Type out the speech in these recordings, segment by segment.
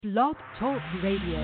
Blog Talk Radio.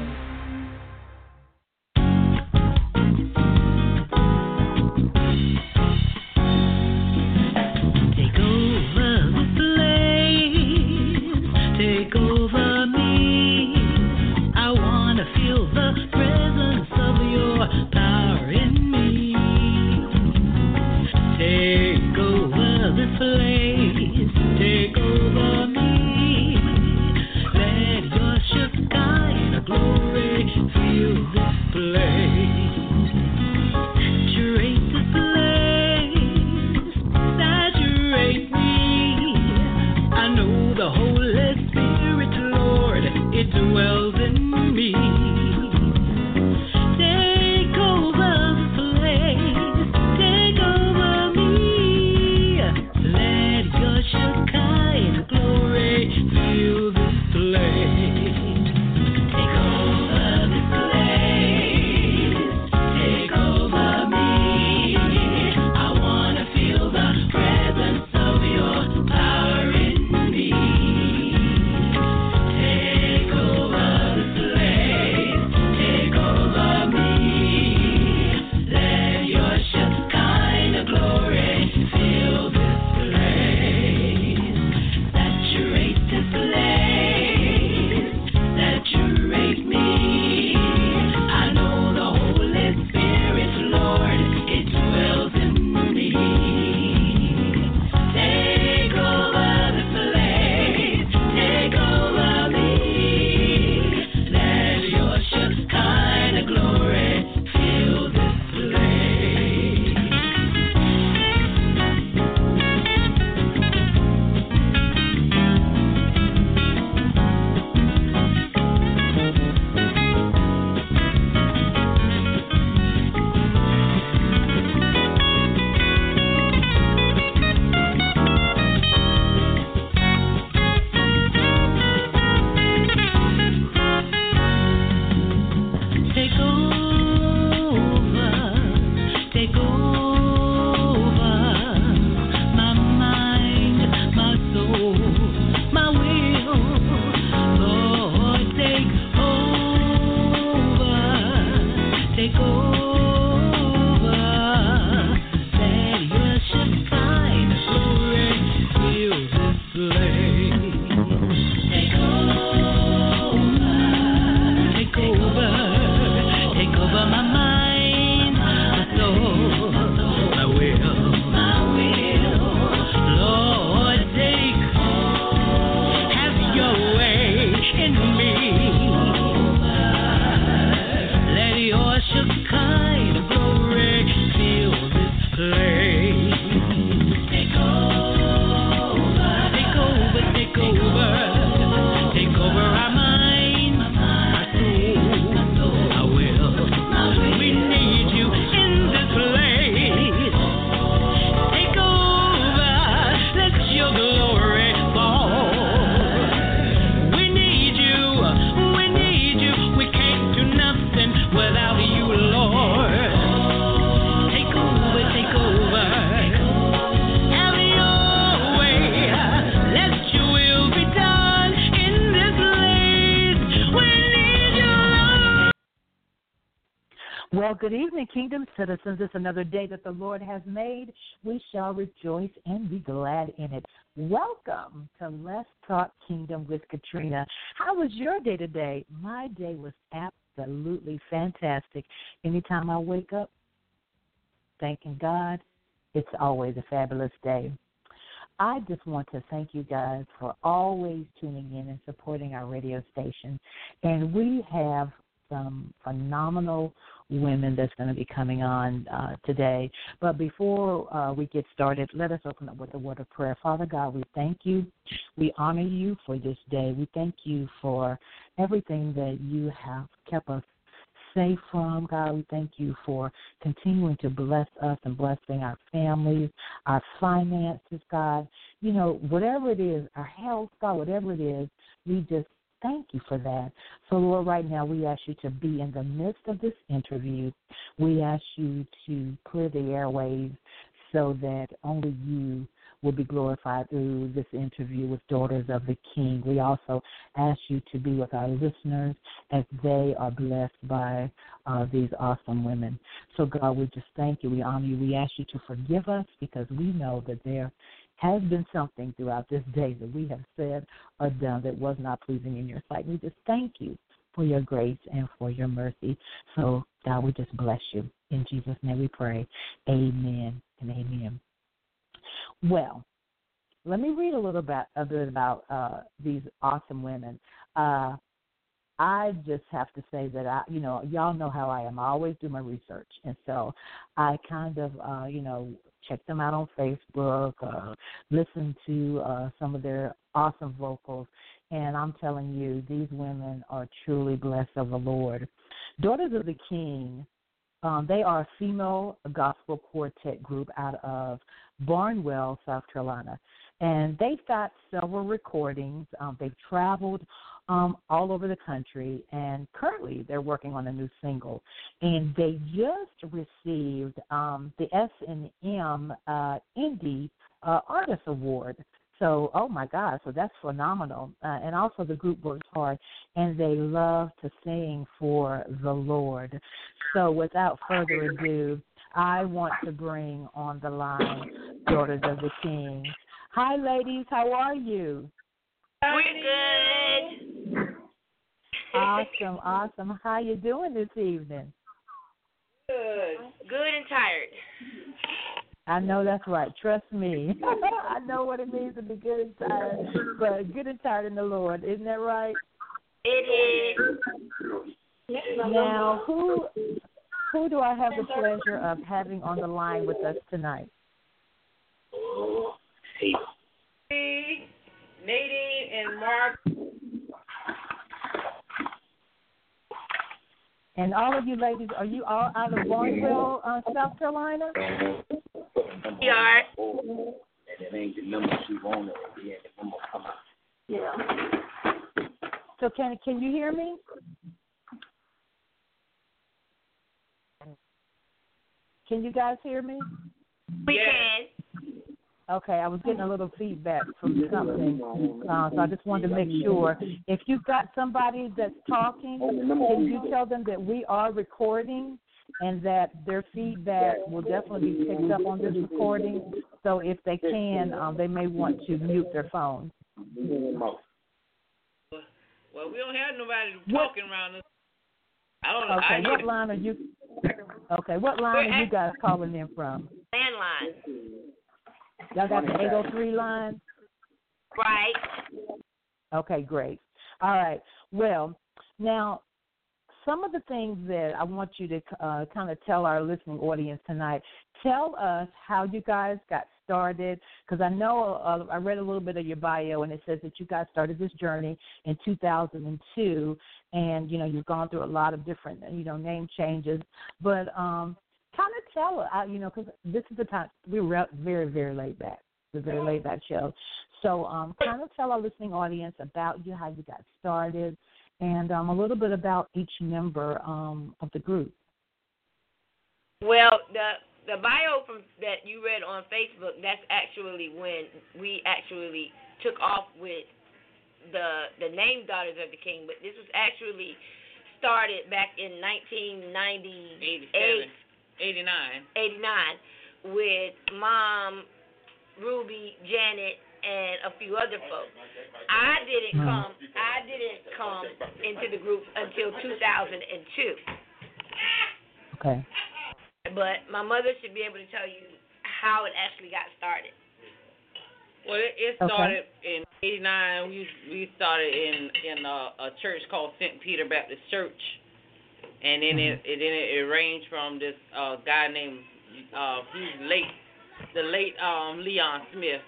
Well, good evening, Kingdom citizens. It's another day that the Lord has made. We shall rejoice and be glad in it. Welcome to Let's Talk Kingdom with Katrina. How was your day today? My day was absolutely fantastic. Anytime I wake up, thanking God, it's always a fabulous day. I just want to thank you guys for always tuning in and supporting our radio station. And we have some phenomenal women that's going to be coming on today. But before we get started, let us open up with a word of prayer. Father God, we thank you. We honor you for this day. We thank you for everything that you have kept us safe from. God, we thank you for continuing to bless us and blessing our families, our finances, God. You know, whatever it is, our health, God, whatever it is, we just thank you for that. So, Lord, right now we ask you to be in the midst of this interview. We ask you to clear the airwaves so that only you will be glorified through this interview with Daughters of the King. We also ask you to be with our listeners as they are blessed by these awesome women. So, God, we just thank you. We honor you. We ask you to forgive us because we know that there has been something throughout this day that we have said or done that was not pleasing in your sight. We just thank you for your grace and for your mercy. So, God, we just bless you. In Jesus' name we pray. Amen and amen. Well, let me read a bit about these awesome women. I just have to say that y'all know how I am. I always do my research, and so I kind of, check them out on Facebook, listen to some of their awesome vocals, and I'm telling you, these women are truly blessed of the Lord. Daughters of the King, they are a female gospel quartet group out of Barnwell, South Carolina, and they've got several recordings. They've traveled all over the country, and currently they're working on a new single. And they just received the S&M Indie Artist Award. So, oh, my God, so that's phenomenal. And also the group works hard, and they love to sing for the Lord. So without further ado, I want to bring on the line Daughters of the King. Hi, ladies. How are you? We're good. Awesome. How you doing this evening? Good and tired. I know that's right. Trust me. I know what it means to be good and tired, but good and tired in the Lord. Isn't that right? It is. Now, who do I have the pleasure of having on the line with us tonight? Nadine and Mark. And all of you ladies, are you all out of Barnwell, South Carolina? We are. And it ain't the number she wanted. Yeah, the number come out. Yeah. So can you hear me? Can you guys hear me? We can. Okay, I was getting a little feedback from something, so I just wanted to make sure. If you've got somebody that's talking, can you tell them that we are recording and that their feedback will definitely be picked up on this recording? So if they can, they may want to mute their phone. Well, we don't have nobody talking around us. I don't know. Okay, what line are you? Okay, what line are you guys calling in from? Landline. Y'all got the 803 line? Right. Okay, great. All right. Well, now, some of the things that I want you to kind of tell our listening audience tonight, tell us how you guys got started, because I know I read a little bit of your bio, and it says that you guys started this journey in 2002, and, you've gone through a lot of different, name changes, but kind of tell, because this is the time, we're very, very laid back. It's a very laid back show. So kind of tell our listening audience about you, how you got started, and a little bit about each member of the group. Well, the bio that you read on Facebook, that's actually when we actually took off with the name Daughters of the King, but this was actually started back in 1998. 89 with Mom, Ruby, Janet, and a few other folks. I didn't come into the group until 2002. Okay. But my mother should be able to tell you how it actually got started. Well, it started in 89. We started in a church called St. Peter Baptist Church. And then it ranged from this guy named the late Leon Smith,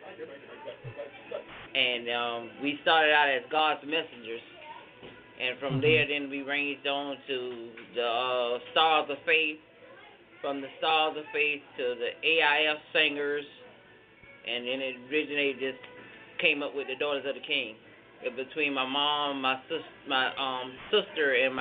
and we started out as God's messengers, and from there then we ranged on to the Stars of Faith, from the Stars of Faith to the AIF Singers, and then it originated, just came up with the Daughters of the King. Between my mom, my sister, and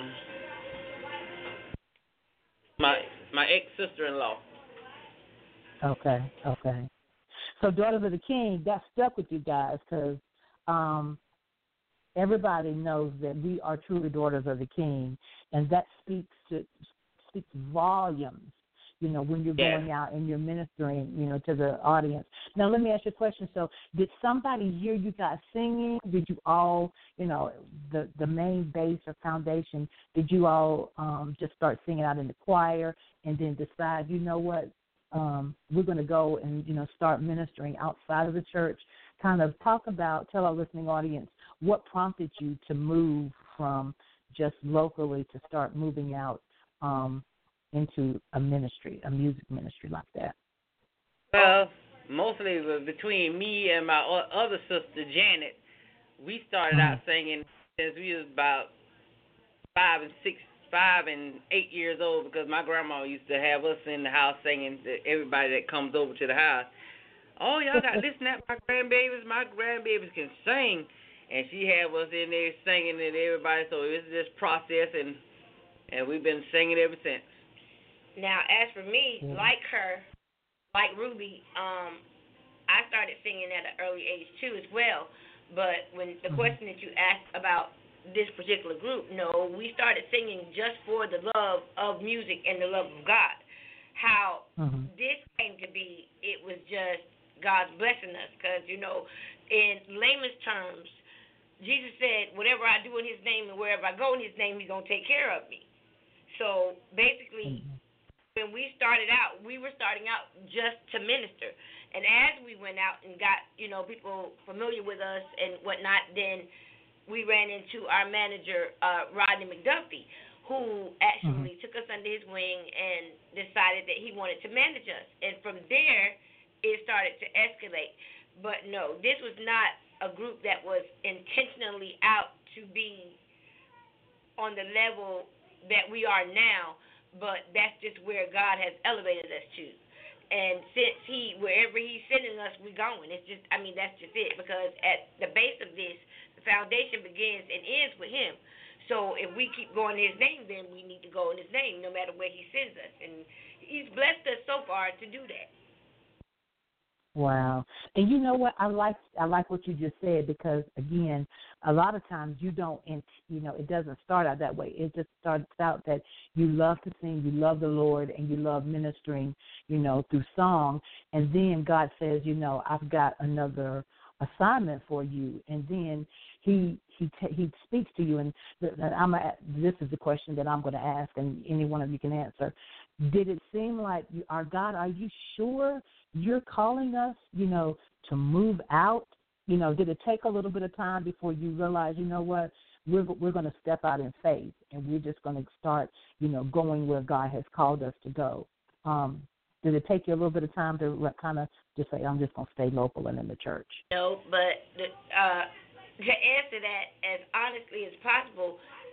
my ex-sister-in-law. Okay. So Daughters of the King, that stuck with you guys because everybody knows that we are truly daughters of the King, and that speaks volumes, when you're going out and you're ministering, to the audience. Now, let me ask you a question. So did somebody hear you guys singing? Did you all, the main base or foundation, did you all just start singing out in the choir and then decide, you know what, we're going to go and, start ministering outside of the church? Kind of tell our listening audience, what prompted you to move from just locally to start moving out into a ministry, a music ministry like that? Well, mostly between me and my other sister, Janet, we started out singing since we was about 5 and 8 years old, because my grandma used to have us in the house singing to everybody that comes over to the house. Oh, y'all got to listen to my grandbabies. My grandbabies can sing. And she had us in there singing to everybody. So it's this process, and we've been singing ever since. Now, as for me, like her, like Ruby, I started singing at an early age too as well. But when the question that you asked about this particular group, no, we started singing just for the love of music and the love of God. How this came to be, it was just God's blessing us, because, in layman's terms, Jesus said, whatever I do in his name and wherever I go in his name, he's going to take care of me. So basically, when we started out, we were starting out just to minister. And as we went out and got, people familiar with us and whatnot, then we ran into our manager, Rodney McDuffie, who actually took us under his wing and decided that he wanted to manage us. And from there, it started to escalate. But no, this was not a group that was intentionally out to be on the level that we are now, but that's just where God has elevated us to. And since wherever he's sending us, we're going. It's just, that's just it, because at the base of this, the foundation begins and ends with him. So if we keep going in his name, then we need to go in his name no matter where he sends us. And he's blessed us so far to do that. Wow. And you know what? I like what you just said, because, again, a lot of times you don't, it doesn't start out that way. It just starts out that you love to sing, you love the Lord, and you love ministering, through song. And then God says, I've got another assignment for you. And then he speaks to you. And this is the question that I'm going to ask, and any one of you can answer. Did it seem like, God, are you sure you're calling us, to move out? Did it take a little bit of time before you realize, what, we're going to step out in faith, and we're just going to start, going where God has called us to go? Did it take you a little bit of time to kind of just say, I'm just going to stay local and in the church? No, but to answer that as honestly as possible,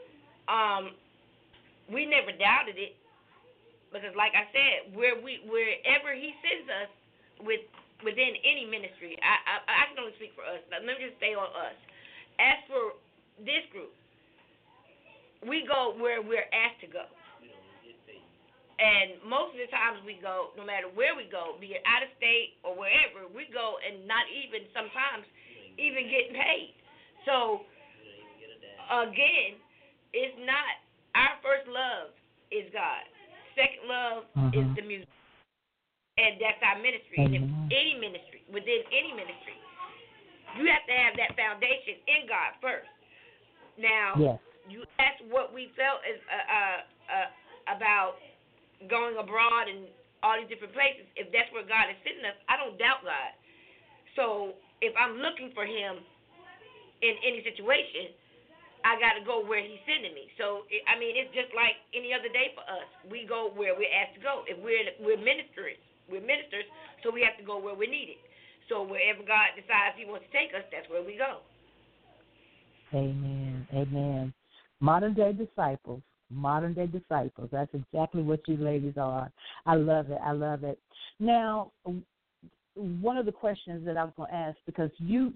we never doubted it, because, like I said, wherever he sends us within any ministry, I can only speak for us. Let me just stay on us. As for this group, we go where we're asked to go. And most of the times we go, no matter where we go, be it out of state or wherever, we go and not even sometimes even getting paid. So, again, it's not, our first love is God. Second love is the music. And that's our ministry. And if any ministry, within any ministry, you have to have that foundation in God first. Now, you asked what we felt is about going abroad and all these different places. If that's where God is sending us, I don't doubt God. So if I'm looking for him in any situation, I got to go where he's sending me. So, it's just like any other day for us. We go where we're asked to go. If we're ministers, so we have to go where we're needed. So wherever God decides he wants to take us, that's where we go. Amen. Amen. Modern day disciples. That's exactly what you ladies are. I love it. Now, one of the questions that I was going to ask, because you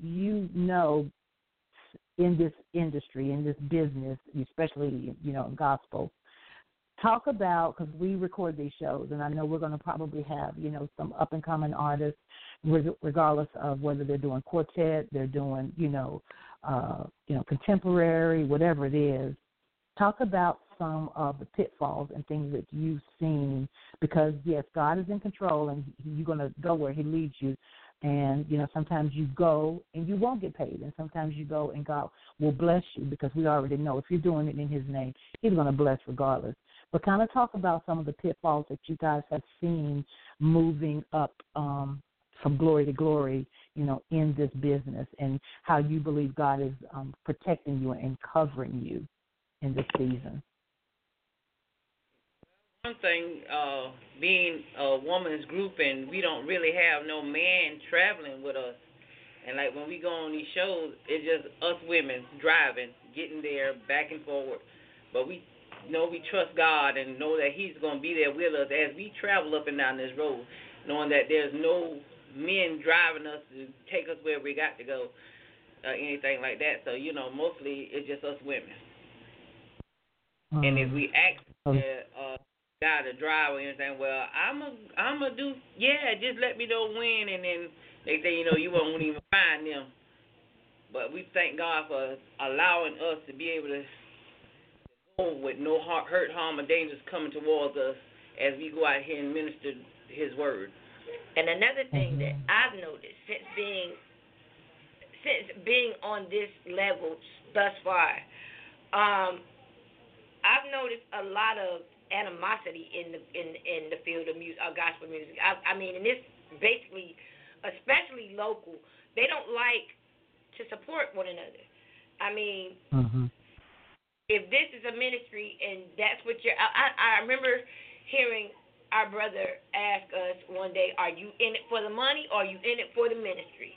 in this industry, in this business, especially, in gospel, talk about, because we record these shows, and I know we're going to probably have, some up-and-coming artists, regardless of whether they're doing quartet, they're doing, contemporary, whatever it is. Talk about some of the pitfalls and things that you've seen, because, yes, God is in control, and you're going to go where he leads you. And, sometimes you go and you won't get paid, and sometimes you go and God will bless you, because we already know if you're doing it in his name, he's going to bless regardless. But kind of talk about some of the pitfalls that you guys have seen moving up from glory to glory, in this business, and how you believe God is protecting you and covering you in this season. One thing, being a woman's group, and we don't really have no man traveling with us. And like when we go on these shows, it's just us women driving, getting there, back and forward. But we trust God and know that he's going to be there with us as we travel up and down this road, knowing that there's no men driving us to take us where we got to go, anything like that. So, mostly it's just us women. And if we ask guy to drive or anything, well, I'm a do, just let me know when, and then they say, you won't even find them. But we thank God for allowing us to be able to go with no hurt, harm, or dangers coming towards us as we go out here and minister his word. And another thing that I've noticed since being on this level thus far, I've noticed a lot of animosity in the field of music, gospel music. I mean, and this basically, especially local, they don't like to support one another. I mean, if this is a ministry and that's what I remember hearing our brother ask us one day, are you in it for the money or are you in it for the ministry?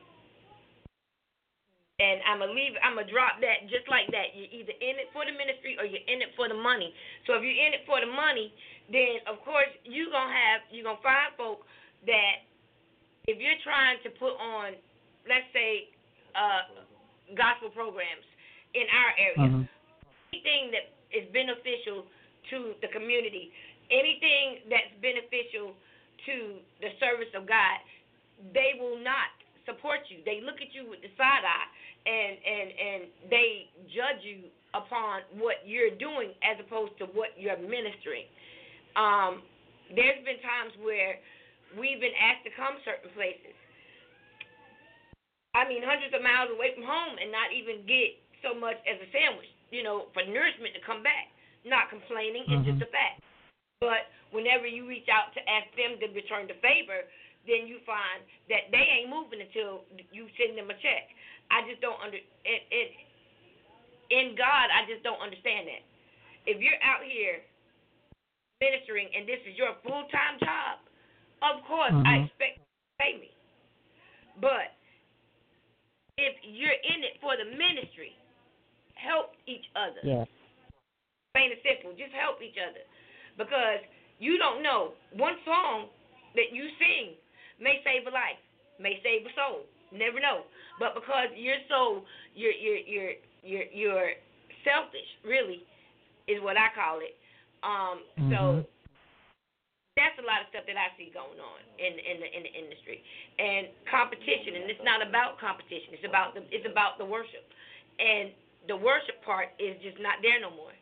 And I'm going to drop that just like that. You're either in it for the ministry or you're in it for the money. So if you're in it for the money, then, of course, you're going to find folk that if you're trying to put on, let's say, gospel programs in our area, anything that is beneficial to the community, anything that's beneficial to the service of God, they will not support you. They look at you with the side eye, and they judge you upon what you're doing as opposed to what you're ministering. There's been times where we've been asked to come certain places. I mean, hundreds of miles away from home and not even get so much as a sandwich, for nourishment to come back. Not complaining, it's just a fact. But whenever you reach out to ask them to return the favor, then you find that they ain't moving until you send them a check. I just don't in God, I just don't understand that. If you're out here ministering and this is your full-time job, of course I expect you to pay me. But if you're in it for the ministry, help each other. Yes. Plain and simple, just help each other. Because you don't know, one song that you sing may save a life, may save a soul. Never know. But because you're selfish, really, is what I call it. So that's a lot of stuff that I see going on in the industry. And competition, and it's not about competition. It's about the worship. And the worship part is just not there no more.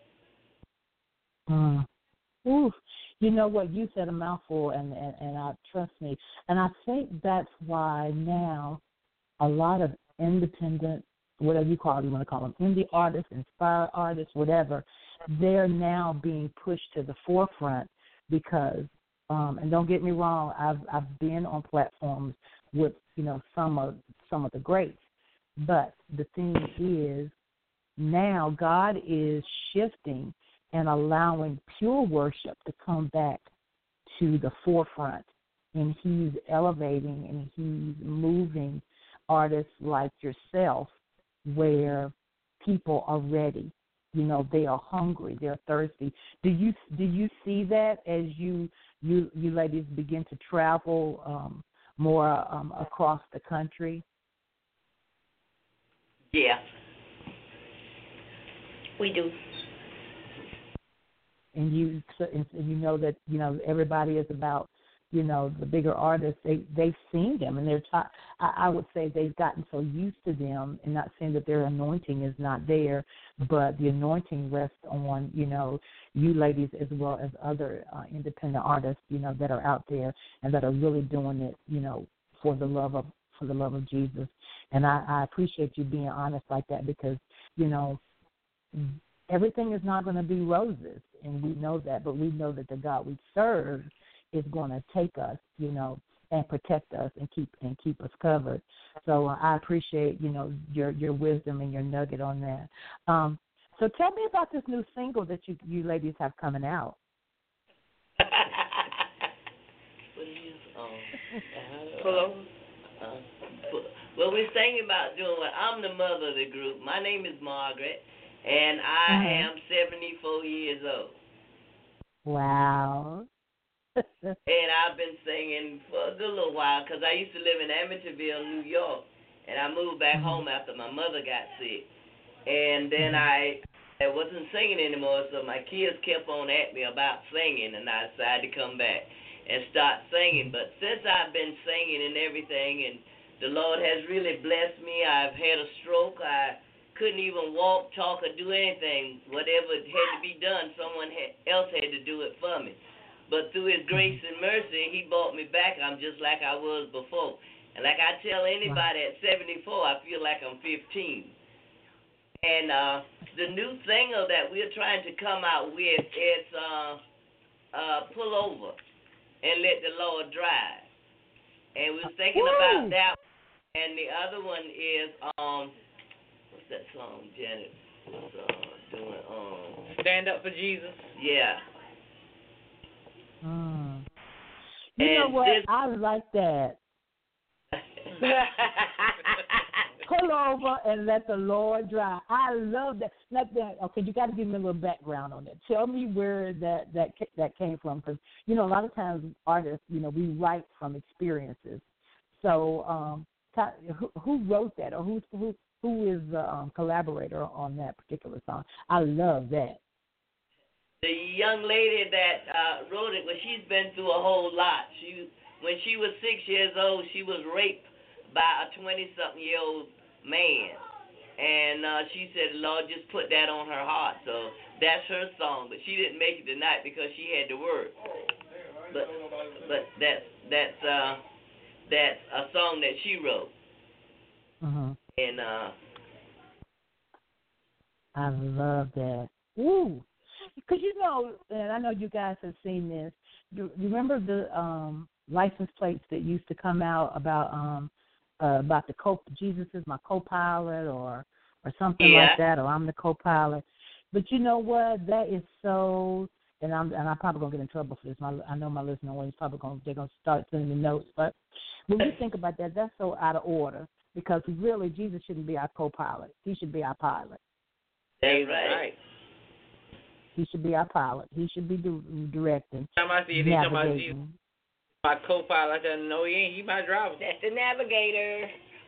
Ooh, you know what? You said a mouthful, and trust me. And I think that's why now a lot of independent, whatever you want to call them, indie artists, inspired artists, whatever, they're now being pushed to the forefront because, and don't get me wrong, I've been on platforms with some of the greats, but the thing is now God is shifting and allowing pure worship to come back to the forefront. And he's elevating and he's moving artists like yourself where people are ready. They are hungry, they're thirsty. Do you see that as you ladies begin to travel more across the country? Yeah. We do. and you know that everybody is about the bigger artists. They've seen them, and they're I would say they've gotten so used to them, and not saying that their anointing is not there, but the anointing rests on you ladies as well as other independent artists that are out there and that are really doing it for the love of Jesus. And I appreciate you being honest like that, because everything is not going to be roses, and we know that, but we know that the God we serve is going to take us, and protect us and keep us covered. So I appreciate, your wisdom and your nugget on that. So tell me about this new single that you ladies have coming out. Hello. Well, we're thinking about doing what I'm the mother of the group. My name is Margaret, and I am 74 years old. Wow. And I've been singing for a good little while, because I used to live in Amityville, New York, and I moved back home after my mother got sick. And then I wasn't singing anymore, so my kids kept on at me about singing, and I decided to come back and start singing. But since I've been singing and everything, and the Lord has really blessed me, I've had a stroke. I couldn't even walk, talk, or do anything. Whatever had to be done, someone else had to do it for me. But through His grace and mercy, He brought me back. I'm just like I was before. And like I tell anybody at 74, I feel like I'm 15. And the new single that we're trying to come out with is Pull Over and Let the Lord Drive. And we were thinking about that. And the other one is, what's that song Janet was doing? Stand Up for Jesus. Yeah. You know what? I like that. Pull over and let the Lord drive. I love that. Okay, you got to give me a little background on that. Tell me where that came from, because a lot of times artists, we write from experiences. So, who wrote that, or who is the collaborator on that particular song? I love that. The young lady that wrote it, well, she's been through a whole lot. When she was 6 years old, she was raped by a 20-something-year-old man. And she said, Lord, just put that on her heart. So that's her song. But she didn't make it tonight because she had to work. But that's a song that she wrote. And I love that. Ooh. Because and I know you guys have seen this. You remember the license plates that used to come out about the Jesus is my co-pilot or something like that, or I'm the co-pilot. But you know what? That is so. And I'm probably gonna get in trouble for this. I know my listener audience probably they're gonna start sending me notes. But when we think about that, that's so out of order, because really Jesus shouldn't be our co-pilot. He should be our pilot. That's right. He should be our pilot. He should be directing. I see it. Navigating. My co-pilot doesn't know he ain't. He my driver. That's the navigator.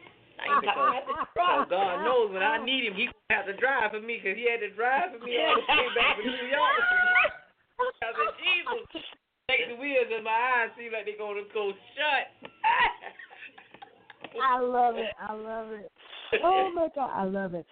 So God knows when I need him, he gonna have to drive for me, because he had to drive for me all the way back from New York. I said, Jesus, take the wheels in my eyes, seem like they're gonna go shut. I love it. Oh my God, I love it.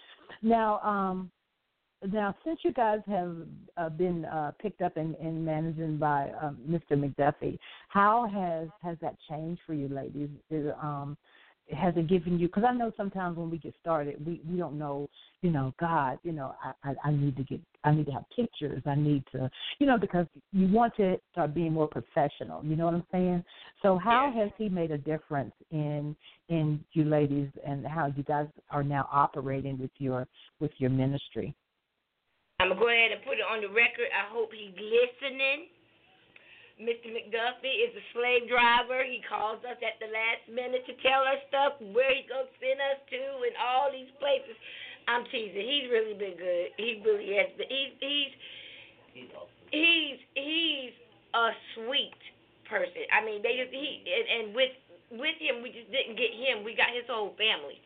Now, since you guys have been picked up and managing by Mr. McDuffie, how has that changed for you, ladies? Has it given you? Because I know sometimes when we get started, we don't know. God, I need to have pictures. I need to, because you want to start being more professional. You know what I'm saying? So how has he made a difference in you ladies, and how you guys are now operating with your ministry? I'm going to go ahead and put it on the record. I hope he's listening. Mr. McDuffie is a slave driver. He calls us at the last minute to tell us stuff, where he's going to send us to, and all these places. I'm teasing. He's really been good. He really has been. He's a sweet person. I mean, with him, we just didn't get him. We got his whole family,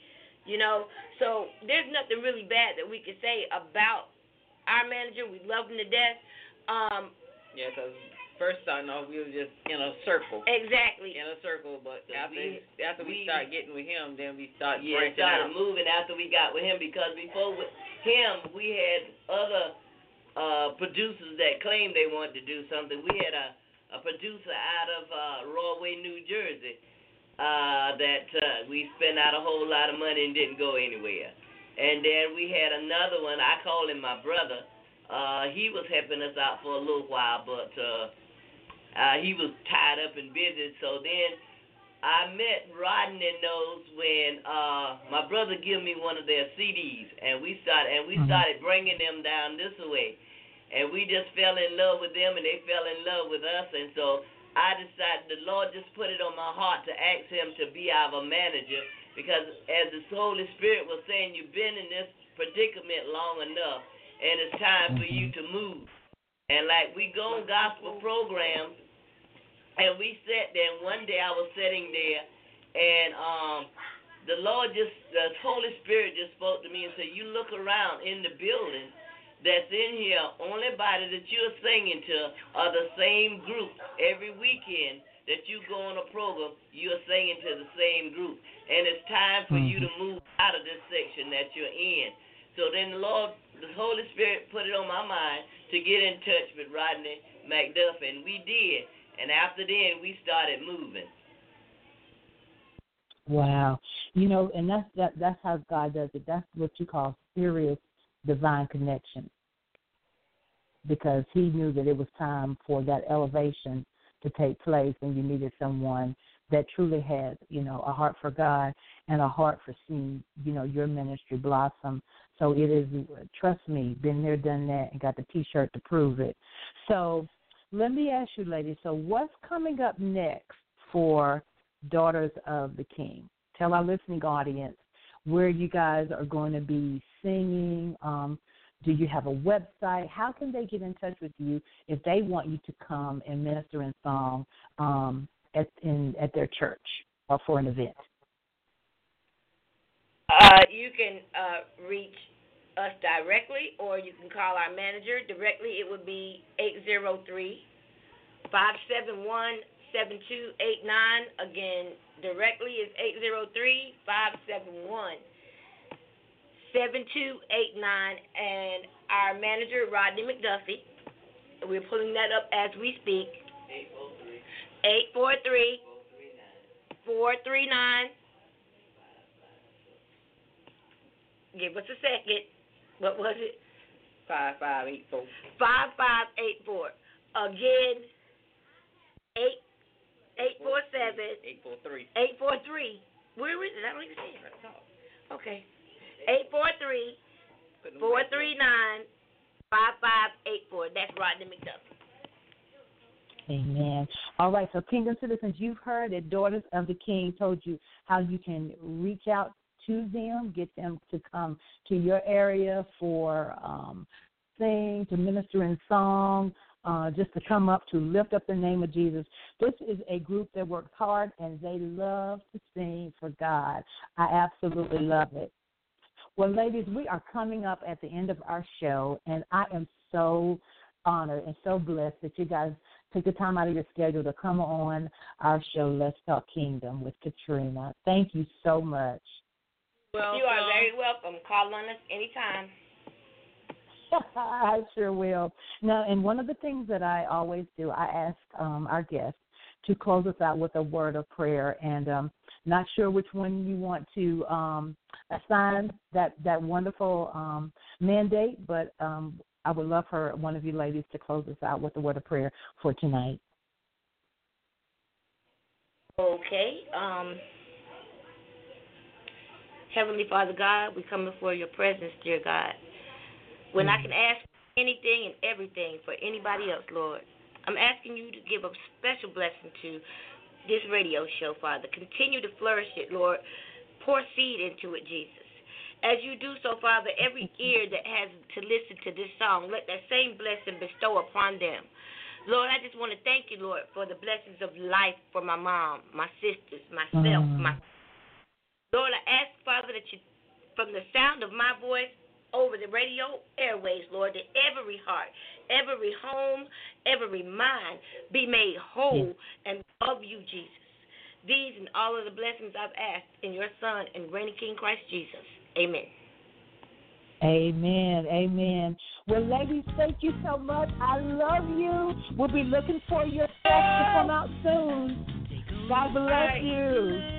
So there's nothing really bad that we could say about our manager. We love him to death, Yeah, because first starting off, we were just in a circle. Exactly. In a circle, but after we start getting with him, then we start branching out. Started moving after we got with him, because before with him, we had other producers that claimed they wanted to do something. We had a producer out of Rahway, New Jersey, that we spent out a whole lot of money and didn't go anywhere. And then we had another one. I call him my brother. He was helping us out for a little while, but he was tied up and busy. So then I met Rodney and those when my brother gave me one of their CDs, and we started bringing them down this way, and we just fell in love with them, and they fell in love with us. And so I decided, the Lord just put it on my heart to ask him to be our manager, because as the Holy Spirit was saying, you've been in this predicament long enough, and it's time for you to move. And like, we go on gospel programs, and we sat there, and one day I was sitting there, and the Holy Spirit just spoke to me and said, you look around in the building that's in here, only body that you're singing to are the same group. Every weekend that you go on a program, you're singing to the same group. And it's time for you to move out of this section that you're in. So then the Holy Spirit put it on my mind to get in touch with Rodney McDuff, and we did. And after then, we started moving. Wow. And that's how God does it. That's what you call serious divine connection, because he knew that it was time for that elevation to take place, and you needed someone that truly had, a heart for God and a heart for seeing, your ministry blossom. So it is, trust me, been there, done that, and got the T-shirt to prove it. So let me ask you, ladies, so what's coming up next for Daughters of the King? Tell our listening audience where you guys are going to be singing. Do you have a website? How can they get in touch with you if they want you to come and minister in song at their church or for an event? You can reach us directly, or you can call our manager directly. It would be 803-571-7289. Again, directly is 803-571-7289. And our manager, Rodney McDuffie, we're pulling that up as we speak. 843-439. Give us a second. What was it? 5584. 5584. Again, 847. 843. 843. Where is it? I don't even see it. Okay. 843-439-5584. That's Rodney McDuffie. Amen. All right, so Kingdom Citizens, you've heard that Daughters of the King told you how you can reach out to them, get them to come to your area for sing, to minister in song, just to come up to lift up the name of Jesus. This is a group that works hard, and they love to sing for God. I absolutely love it. Well, ladies, we are coming up at the end of our show, and I am so honored and so blessed that you guys took the time out of your schedule to come on our show, Let's Talk Kingdom with Katrina. Thank you so much. Welcome. You are very welcome. Call on us anytime. I sure will. Now, and one of the things that I always do, I ask our guests to close us out with a word of prayer. And not sure which one you want to assign that wonderful mandate, but I would love for one of you ladies to close us out with a word of prayer for tonight. Okay. Heavenly Father God, we come before your presence, dear God. When I can ask anything and everything for anybody else, Lord, I'm asking you to give a special blessing to this radio show, Father. Continue to flourish it, Lord. Pour seed into it, Jesus. As you do so, Father, every ear that has to listen to this song, let that same blessing bestow upon them. Lord, I just want to thank you, Lord, for the blessings of life for my mom, my sisters, myself, Lord, I ask, Father, that you, from the sound of my voice over the radio airways, Lord, that every heart, every home, every mind be made whole and of you, Jesus. These and all of the blessings I've asked in your Son and reigning King Christ Jesus. Amen. Amen. Amen. Well, ladies, thank you so much. I love you. We'll be looking for your stuff to come out soon. God bless you.